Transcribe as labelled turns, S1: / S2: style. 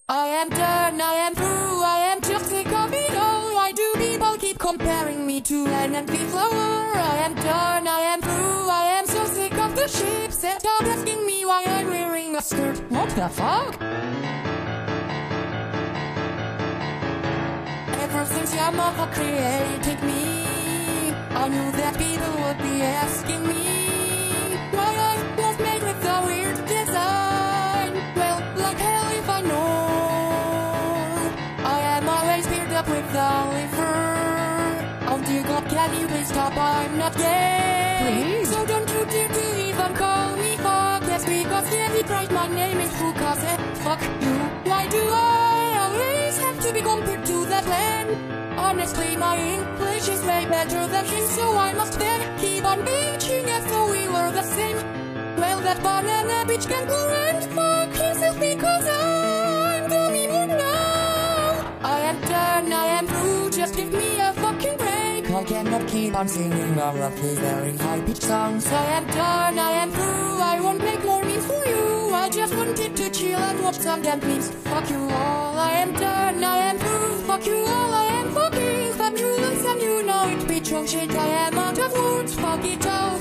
S1: I am done, I am through, I am just sick of it all. Why do people keep comparing me to an empty flower? I am done, I am through, I am so sick of the shit. Stop asking me why I'm wearing a skirt. What the fuck? Ever since your mother created me, I knew that people would be asking me why I was made with a weird design. Well, like hell if I know. I am always paired up with Oliver. Oh dear God, can you please stop? I'm not gay.
S2: Please.
S1: So don't you dare to even call me fuck. Yes, because David Wright, my name is Fukase. Fuck you. Why do I always have to be compared to that man? Honestly, my English is way better than his, so I must then keep on bitching as though we were the same. Well, that banana bitch can go and fuck himself because I'm the mean one now. I am done, I am through, just give me a fucking break. I cannot keep on singing all of these very high-pitched songs. I am done, I am through, I won't make more memes for you. I just wanted to chill and watch some damn memes. Fuck you all, I am done, I am through. Fuck you all, I am fucking fabulous and you know it, bitch. Oh shit, I am out of words, fuck it all.